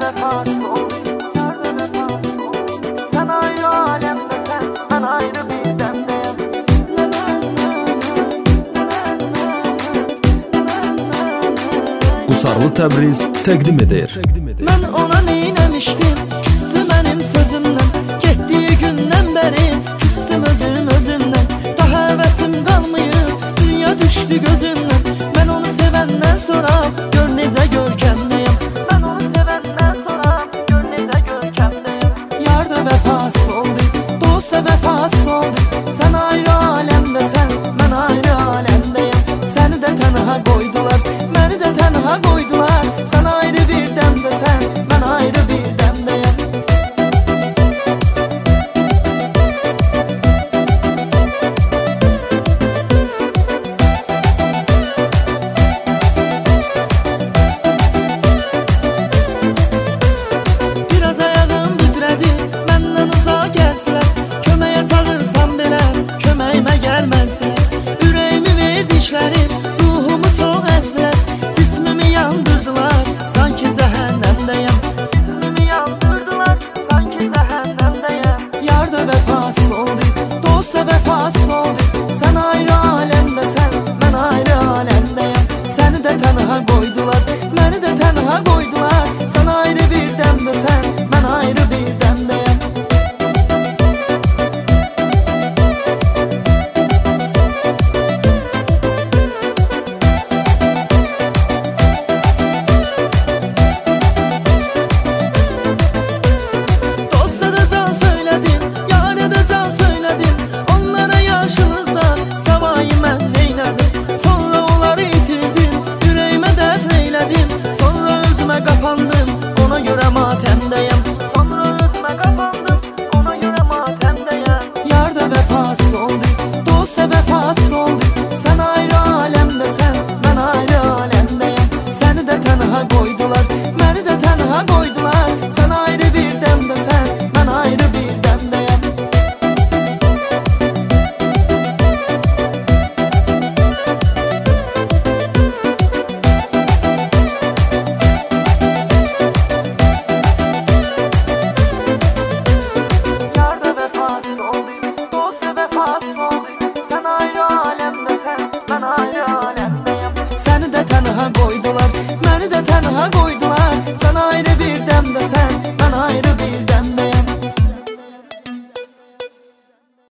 vefasız olduk, yar da vefasız olduk. Sen ayrı alemdesin, ben ayrı bir demdeyim. Qusarlı Təbriz təqdim edir. Mən ona neyləmişdim, küstü mənim sözümdən. Getdiyi gündən bəri küstüm özümdən. Daha həvəsim qalmayıb, dünya düşdü gözümdən. Mən onu sevəndən sonra gör necə görkəmdəyim. Mən onu sevəndən sonra gör necə görkəmdəyim. Yar da vəfasız oldu, dost da vəfasız oldu. Sən ayrı aləmdəsən, mən ayrı aləmdəyim. Səni də tənha qoydular, məni də tənha qoydular. Sən ayrı bir dəmdəsən, mən ayrı bir dəmdəyim. Biraz ayağım büdrədi, məndən uzaq gəzdilər. Köməyə çağırsam belə, köməyimə gəlməzdilər. Ürəyimi verdiklərim, ruhumu çox əzdilər. Cismimi yandırdılar, sanki cəhənnəmdəyəm. Cismimi yandırdılar, sanki cəhənnəmdəyəm. Yar da vəfasız oldu, dost da vəfasız oldu. Sən ayrı aləmdəsən, mən ayrı aləmdəyəm. Səni də tənha qoydular, məni də tənha qoydular. Sən ayrı bir dəmdəsən, mən ayrı bir dəmdəyəm. Dosta da can söyledim, yâre de can söyledim. Onlara yaşılıkta savayı mən neylədim. Sonra onları itirdim, yüreğime dəfn eylədim. Sonra özümə qapandım, ona görə matəmdəyəm. Sonra özümə qapandım, ona görə matəmdəyəm. Yar da vəfasız oldu, dost da vəfasız oldu. Sən ayrı aləmdəsən, mən ayrı aləmdəyəm. Səni də tənha qoydular, məni də tənha qoydular. Sən ayrı bir dəmdəsən, mən ayrı bir dəmdəyəm. Yar da vəfasız oldu, dost da vəfasız oldu. Sən ayrı aləmdəsən, mən ayrı aləmdəyəm. Səni də tənha qoydular, məni də tənha qoydular. Sən ayrı bir dəmdəsən,